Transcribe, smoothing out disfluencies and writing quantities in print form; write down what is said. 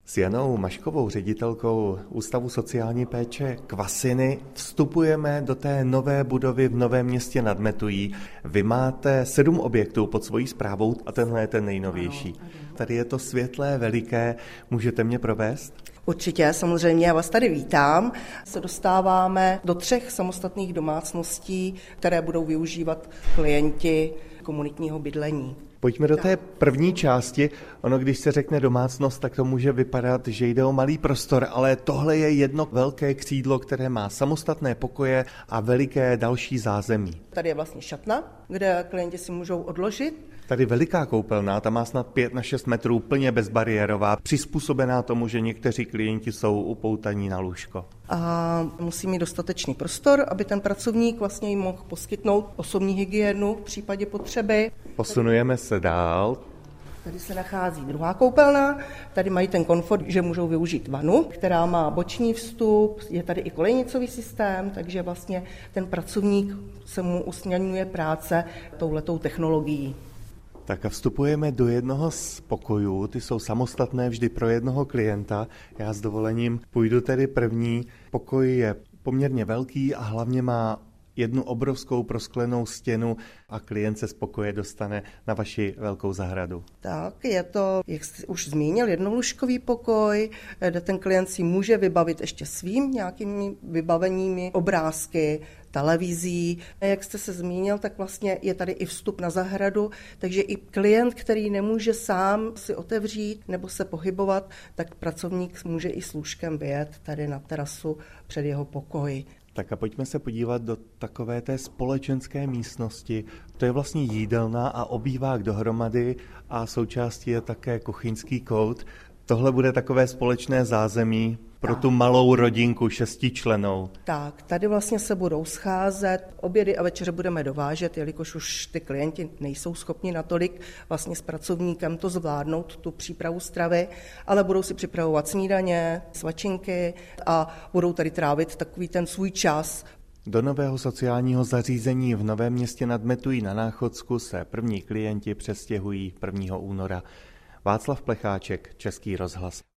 S Janou Maškovou, ředitelkou Ústavu sociální péče Kvasiny, vstupujeme do té nové budovy v Novém Městě nad Metují. Vy máte 7 objektů pod svojí správou a tenhle je ten nejnovější. Tady je to světlé, veliké. Můžete mě provést? Určitě, samozřejmě, já vás tady vítám. Se dostáváme do 3 samostatných domácností, které budou využívat klienti komunitního bydlení. Pojďme do té první části. Ono, když se řekne domácnost, tak to může vypadat, že jde o malý prostor, ale tohle je jedno velké křídlo, které má samostatné pokoje a veliké další zázemí. Tady je vlastně šatna, kde klienti si můžou odložit. Tady veliká koupelna, ta má snad 5x6 metrů, plně bezbariérová, přizpůsobená tomu, že někteří klienti jsou upoutaní na lůžko. A musí mít dostatečný prostor, aby ten pracovník vlastně jim mohl poskytnout osobní hygienu v případě potřeby. Posunujeme se dál. Tady se nachází druhá koupelna, tady mají ten komfort, že můžou využít vanu, která má boční vstup, je tady i kolejnicový systém, takže vlastně ten pracovník se mu usnadňuje práce touhletou technologií. Tak a vstupujeme do jednoho z pokojů, ty jsou samostatné vždy pro jednoho klienta. Já s dovolením půjdu tedy první. Pokoj je poměrně velký a hlavně má jednu obrovskou prosklenou stěnu a klient se z pokoje dostane na vaši velkou zahradu. Tak, je to, jak jste už zmínil, jednolůžkový pokoj, kde ten klient si může vybavit ještě svým nějakými vybaveními, obrázky, televizí. Jak jste se zmínil, tak vlastně je tady i vstup na zahradu, takže i klient, který nemůže sám si otevřít nebo se pohybovat, tak pracovník může i s lůžkem vyjet tady na terasu před jeho pokoji. Tak a pojďme se podívat do takové té společenské místnosti. To je vlastně jídelna a obývák dohromady a součástí je také kuchyňský kout. Tohle bude takové společné zázemí pro tu malou rodinku 6člennou. Tak, tady vlastně se budou scházet, obědy a večeře budeme dovážet, jelikož už ty klienti nejsou schopni natolik vlastně s pracovníkem to zvládnout, tu přípravu stravy, ale budou si připravovat snídaně, svačinky a budou tady trávit takový ten svůj čas. Do nového sociálního zařízení v Novém Městě nad Metují na Náchodsku se první klienti přestěhují 1. února. Václav Plecháček, Český rozhlas.